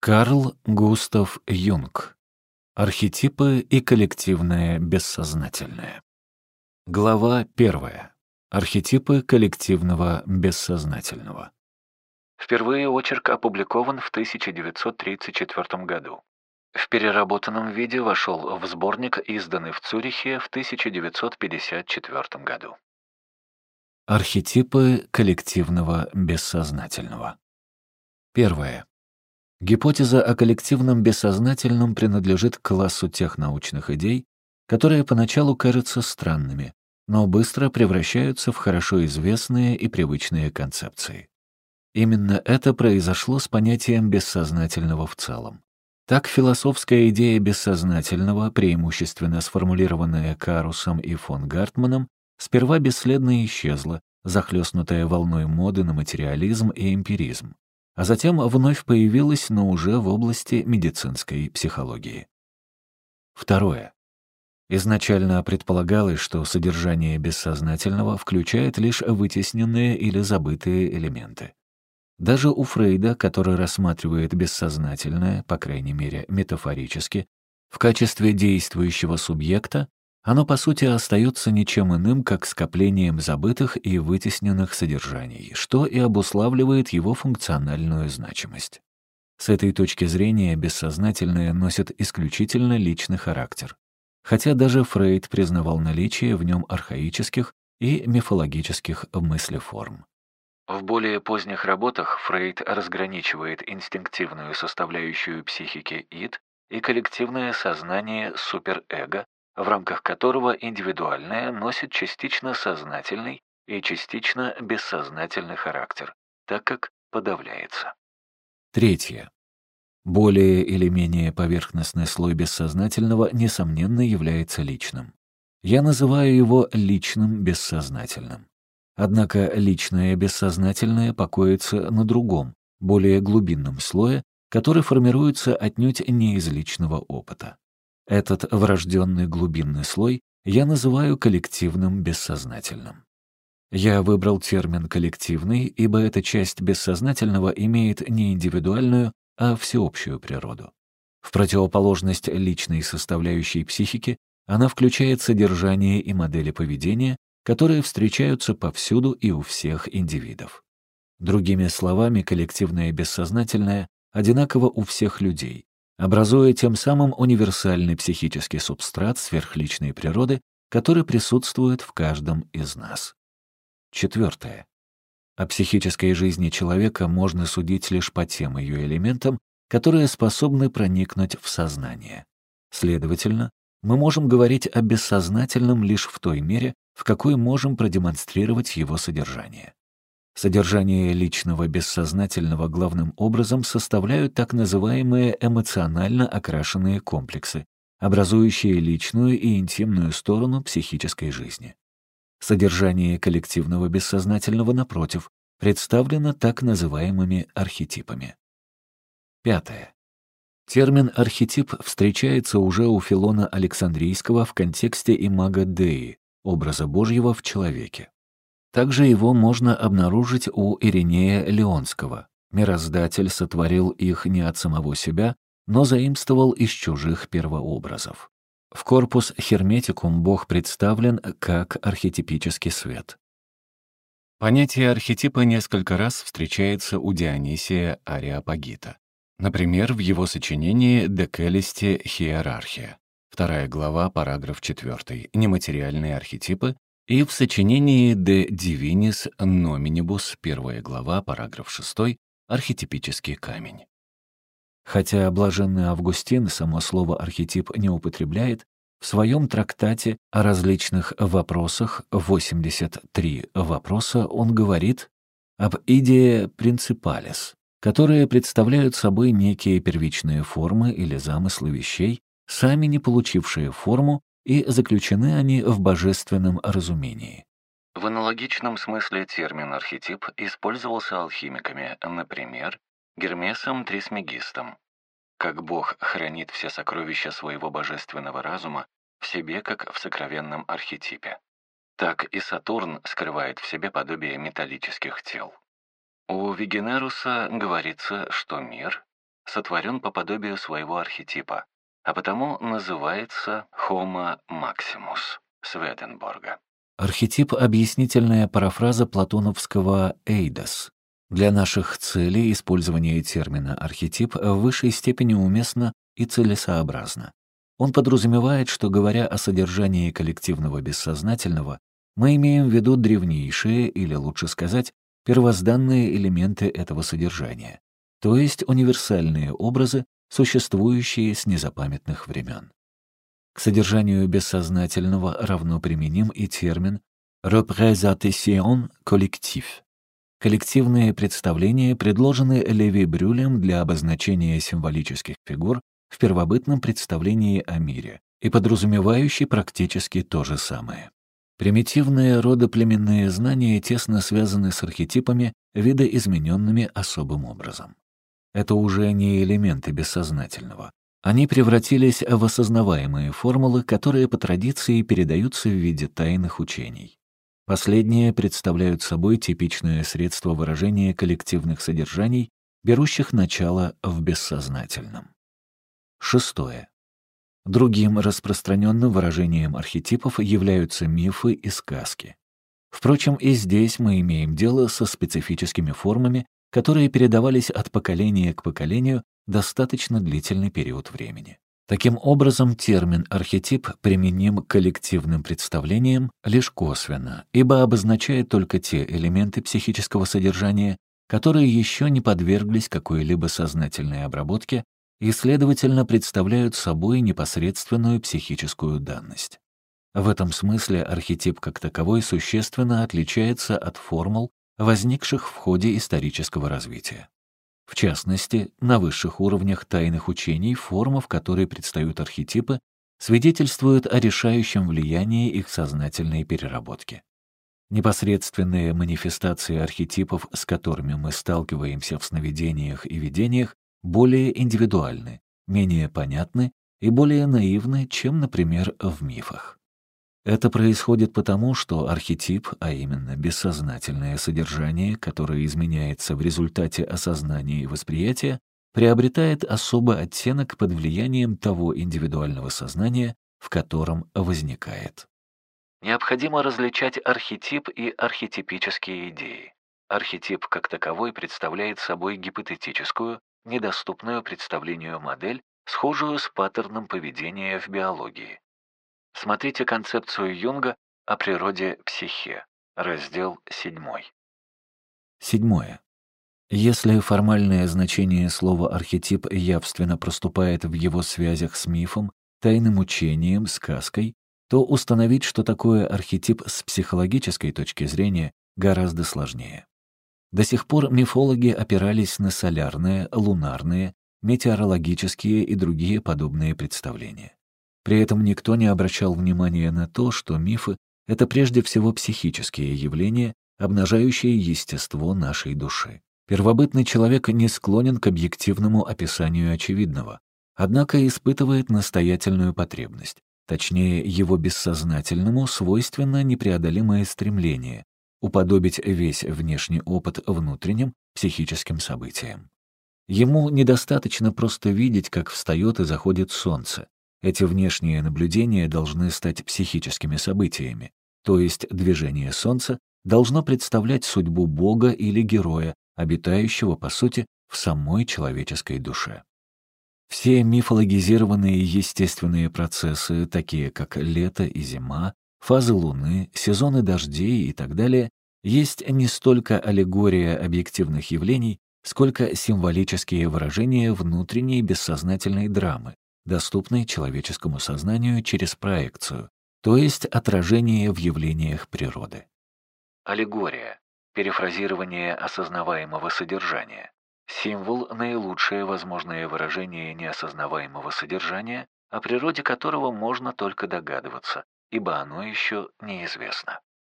Карл Густав Юнг. Архетипы и коллективное бессознательное. Глава 1. Архетипы коллективного бессознательного. Впервые очерк опубликован в 1934 году. В переработанном виде вошел в сборник, изданный в Цюрихе в 1954 году. Архетипы коллективного бессознательного. Первое. Гипотеза о коллективном бессознательном принадлежит к классу тех научных идей, которые поначалу кажутся странными, но быстро превращаются в хорошо известные и привычные концепции. Именно это произошло с понятием бессознательного в целом. Так философская идея бессознательного, преимущественно сформулированная Карусом и фон Гартманом, сперва бесследно исчезла, захлестнутая волной моды на материализм и эмпиризм, а затем вновь появилась, но уже в области медицинской психологии. Второе. Изначально предполагалось, что содержание бессознательного включает лишь вытесненные или забытые элементы. Даже у Фрейда, который рассматривает бессознательное, по крайней мере метафорически, в качестве действующего субъекта, оно по сути остается ничем иным, как скоплением забытых и вытесненных содержаний, что и обуславливает его функциональную значимость. С этой точки зрения бессознательное носит исключительно личный характер, хотя даже Фрейд признавал наличие в нем архаических и мифологических мыслеформ. В более поздних работах Фрейд разграничивает инстинктивную составляющую психики ид и коллективное сознание суперэго, в рамках которого индивидуальное носит частично сознательный и частично бессознательный характер, так как подавляется. Третье. Более или менее поверхностный слой бессознательного, несомненно, является личным. Я называю его личным бессознательным. Однако личное бессознательное покоится на другом, более глубинном слое, который формируется отнюдь не из личного опыта. Этот врожденный глубинный слой я называю коллективным бессознательным. Я выбрал термин «коллективный», ибо эта часть бессознательного имеет не индивидуальную, а всеобщую природу. В противоположность личной составляющей психики она включает содержание и модели поведения, которые встречаются повсюду и у всех индивидов. Другими словами, коллективное бессознательное одинаково у всех людей, образуя тем самым универсальный психический субстрат сверхличной природы, который присутствует в каждом из нас. Четвертое. О психической жизни человека можно судить лишь по тем ее элементам, которые способны проникнуть в сознание. Следовательно, мы можем говорить о бессознательном лишь в той мере, в какой можем продемонстрировать его содержание. Содержание личного бессознательного главным образом составляют так называемые эмоционально окрашенные комплексы, образующие личную и интимную сторону психической жизни. Содержание коллективного бессознательного, напротив, представлено так называемыми архетипами. Пятое. Термин «архетип» встречается уже у Филона Александрийского в контексте имаго Деи, образа Божьего в человеке. Также его можно обнаружить у Иринея Леонского. Мироздатель сотворил их не от самого себя, но заимствовал из чужих первообразов. В корпус Херметикум Бог представлен как архетипический свет. Понятие архетипа несколько раз встречается у Дионисия Ареопагита. Например, в его сочинении «De Caeleste Hierarchia», 2 глава, параграф 4, «Нематериальные архетипы», и в сочинении «De Divinis Nominibus», 1 глава, параграф 6, «Архетипический камень». Хотя блаженный Августин само слово «архетип» не употребляет, в своем трактате о различных вопросах 83 вопроса он говорит об идее принципалис, которые представляют собой некие первичные формы или замыслы вещей, сами не получившие форму, и заключены они в божественном разумении. В аналогичном смысле термин «архетип» использовался алхимиками, например, Гермесом Трисмегистом. Как Бог хранит все сокровища своего божественного разума в себе, как в сокровенном архетипе, так и Сатурн скрывает в себе подобие металлических тел. У Вигенеруса говорится, что мир сотворен по подобию своего архетипа, а потому называется Homo Maximus Сведенборга. Архетип — объяснительная парафраза платоновского «эйдос». Для наших целей использование термина «архетип» в высшей степени уместно и целесообразно. Он подразумевает, что, говоря о содержании коллективного бессознательного, мы имеем в виду древнейшие, или лучше сказать, первозданные элементы этого содержания, то есть универсальные образы, существующие с незапамятных времен. К содержанию бессознательного равно применим и термин «représentation collective». Коллективные представления предложены Леви-Брюлем для обозначения символических фигур в первобытном представлении о мире и подразумевающий практически то же самое. Примитивные родоплеменные знания тесно связаны с архетипами, видоизмененными особым образом. Это уже не элементы бессознательного. Они превратились в осознаваемые формулы, которые по традиции передаются в виде тайных учений. Последние представляют собой типичное средство выражения коллективных содержаний, берущих начало в бессознательном. 6. Другим распространенным выражением архетипов являются мифы и сказки. Впрочем, и здесь мы имеем дело со специфическими формами, которые передавались от поколения к поколению достаточно длительный период времени. Таким образом, термин «архетип» применим к коллективным представлениям лишь косвенно, ибо обозначает только те элементы психического содержания, которые еще не подверглись какой-либо сознательной обработке и, следовательно, представляют собой непосредственную психическую данность. В этом смысле архетип как таковой существенно отличается от формул, возникших в ходе исторического развития. В частности, на высших уровнях тайных учений форма, в которой предстают архетипы, свидетельствует о решающем влиянии их сознательной переработки. Непосредственные манифестации архетипов, с которыми мы сталкиваемся в сновидениях и видениях, более индивидуальны, менее понятны и более наивны, чем, например, в мифах. Это происходит потому, что архетип, а именно бессознательное содержание, которое изменяется в результате осознания и восприятия, приобретает особый оттенок под влиянием того индивидуального сознания, в котором возникает. Необходимо различать архетип и архетипические идеи. Архетип как таковой представляет собой гипотетическую, недоступную представлению модель, схожую с паттерном поведения в биологии. Смотрите концепцию Юнга о природе психе, раздел 7. 7. Если формальное значение слова «архетип» явственно проступает в его связях с мифом, тайным учением, сказкой, то установить, что такое архетип с психологической точки зрения, гораздо сложнее. До сих пор мифологи опирались на солярные, лунарные, метеорологические и другие подобные представления. При этом никто не обращал внимания на то, что мифы — это прежде всего психические явления, обнажающие естество нашей души. Первобытный человек не склонен к объективному описанию очевидного, однако испытывает настоятельную потребность, точнее, его бессознательному свойственно непреодолимое стремление уподобить весь внешний опыт внутренним психическим событиям. Ему недостаточно просто видеть, как встает и заходит солнце. Эти внешние наблюдения должны стать психическими событиями, то есть движение Солнца должно представлять судьбу Бога или героя, обитающего, по сути, в самой человеческой душе. Все мифологизированные естественные процессы, такие как лето и зима, фазы Луны, сезоны дождей и так далее, есть не столько аллегория объективных явлений, сколько символические выражения внутренней бессознательной драмы, доступной человеческому сознанию через проекцию, то есть отражение в явлениях природы. Аллегория — перефразирование осознаваемого содержания. Символ — наилучшее возможное выражение неосознаваемого содержания, о природе которого можно только догадываться, ибо оно еще неизвестно.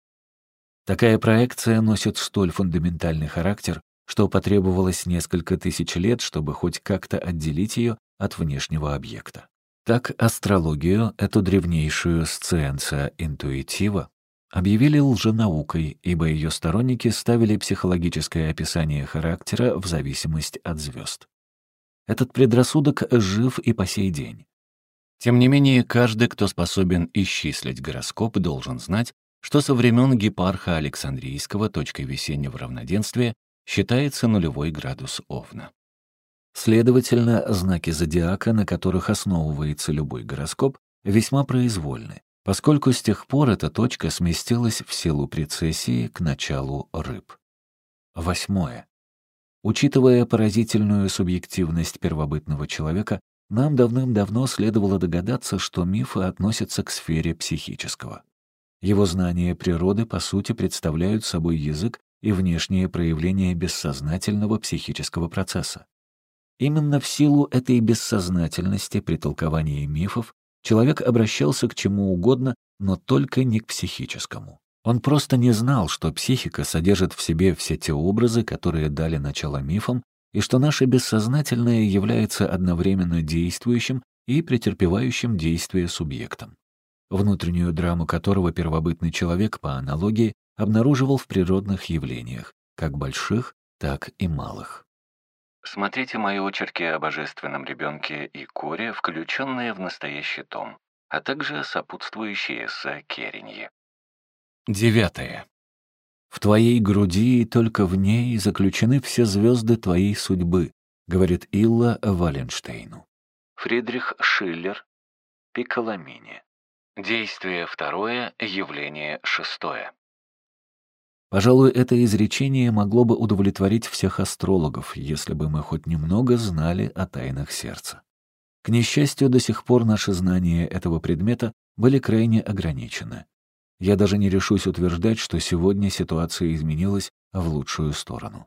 Такая проекция носит столь фундаментальный характер, что потребовалось несколько тысяч лет, чтобы хоть как-то отделить ее от внешнего объекта. Так астрологию, эту древнейшую scientia intuitiva, объявили лженаукой, ибо ее сторонники ставили психологическое описание характера в зависимость от звезд. Этот предрассудок жив и по сей день. Тем не менее, каждый, кто способен исчислить гороскоп, должен знать, что со времен Гипарха Александрийского точкой весеннего равноденствия считается нулевой градус Овна. Следовательно, знаки зодиака, на которых основывается любой гороскоп, весьма произвольны, поскольку с тех пор эта точка сместилась в силу прецессии к началу рыб. 8. Учитывая поразительную субъективность первобытного человека, нам давным-давно следовало догадаться, что мифы относятся к сфере психического. Его знания природы, по сути, представляют собой язык и внешнее проявление бессознательного психического процесса. Именно в силу этой бессознательности при толковании мифов человек обращался к чему угодно, но только не к психическому. Он просто не знал, что психика содержит в себе все те образы, которые дали начало мифам, и что наше бессознательное является одновременно действующим и претерпевающим действие субъектом, внутреннюю драму которого первобытный человек, по аналогии, обнаруживал в природных явлениях, как больших, так и малых. Смотрите мои очерки о божественном ребенке и Коре, включенные в настоящий том, а также сопутствующие эссе Кереньи. 9. «В твоей груди и только в ней заключены все звезды твоей судьбы», говорит Илла Валенштейну. Фридрих Шиллер, Пикколомини. Действие 2, явление 6. Пожалуй, это изречение могло бы удовлетворить всех астрологов, если бы мы хоть немного знали о тайнах сердца. К несчастью, до сих пор наши знания этого предмета были крайне ограничены. Я даже не решусь утверждать, что сегодня ситуация изменилась в лучшую сторону.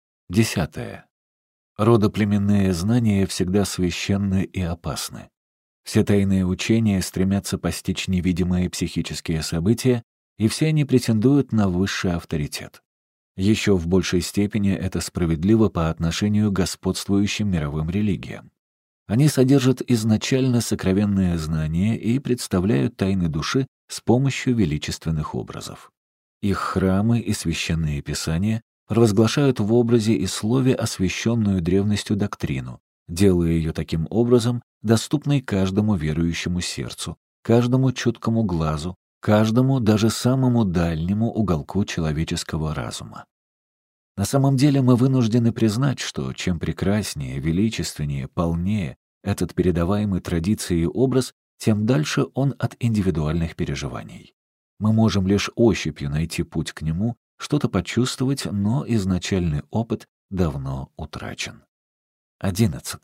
10. Родоплеменные знания всегда священны и опасны. Все тайные учения стремятся постичь невидимые психические события, и все они претендуют на высший авторитет. Еще в большей степени это справедливо по отношению к господствующим мировым религиям. Они содержат изначально сокровенные знания и представляют тайны души с помощью величественных образов. Их храмы и священные писания провозглашают в образе и слове освященную древностью доктрину, делая ее таким образом доступной каждому верующему сердцу, каждому чуткому глазу, каждому, даже самому дальнему уголку человеческого разума. На самом деле мы вынуждены признать, что чем прекраснее, величественнее, полнее этот передаваемый традицией образ, тем дальше он от индивидуальных переживаний. Мы можем лишь ощупью найти путь к нему, что-то почувствовать, но изначальный опыт давно утрачен. 11.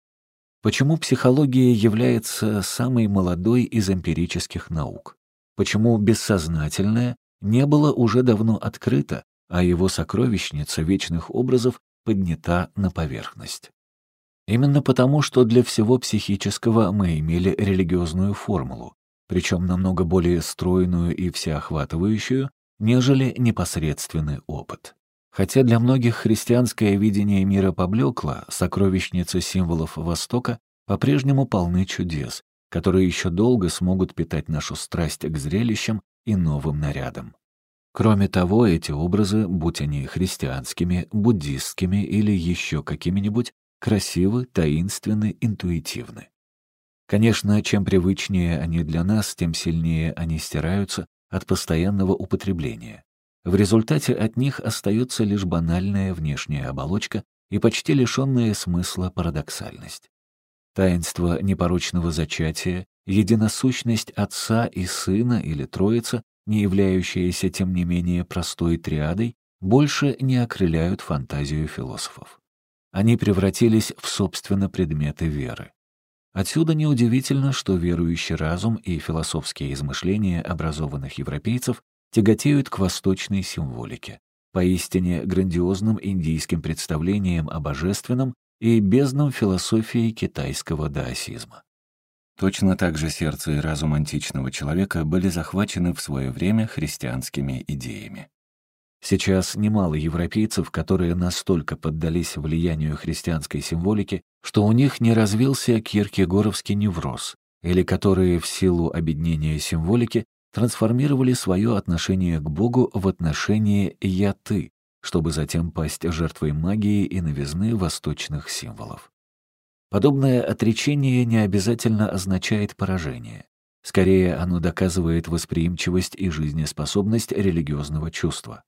Почему психология является самой молодой из эмпирических наук? Почему бессознательное не было уже давно открыто, а его сокровищница вечных образов поднята на поверхность? Именно потому, что для всего психического мы имели религиозную формулу, причем намного более стройную и всеохватывающую, нежели непосредственный опыт. Хотя для многих христианское видение мира поблекло, сокровищницы символов Востока по-прежнему полны чудес, которые еще долго смогут питать нашу страсть к зрелищам и новым нарядам. Кроме того, эти образы, будь они христианскими, буддистскими или еще какими-нибудь, красивы, таинственны, интуитивны. Конечно, чем привычнее они для нас, тем сильнее они стираются от постоянного употребления. В результате от них остается лишь банальная внешняя оболочка и почти лишенная смысла парадоксальность. Таинство непорочного зачатия, единосущность Отца и Сына или Троица, не являющаяся тем не менее простой триадой, больше не окрыляют фантазию философов. Они превратились в, собственно, предметы веры. Отсюда неудивительно, что верующий разум и философские измышления образованных европейцев тяготеют к восточной символике, поистине грандиозным индийским представлениям о божественном и бездном философии китайского даосизма. Точно так же сердце и разум античного человека были захвачены в свое время христианскими идеями. Сейчас немало европейцев, которые настолько поддались влиянию христианской символики, что у них не развился киркегоровский невроз, или которые в силу обеднения символики трансформировали свое отношение к Богу в отношение «я-ты», чтобы затем пасть жертвой магии и новизны восточных символов. Подобное отречение не обязательно означает поражение. Скорее, оно доказывает восприимчивость и жизнеспособность религиозного чувства.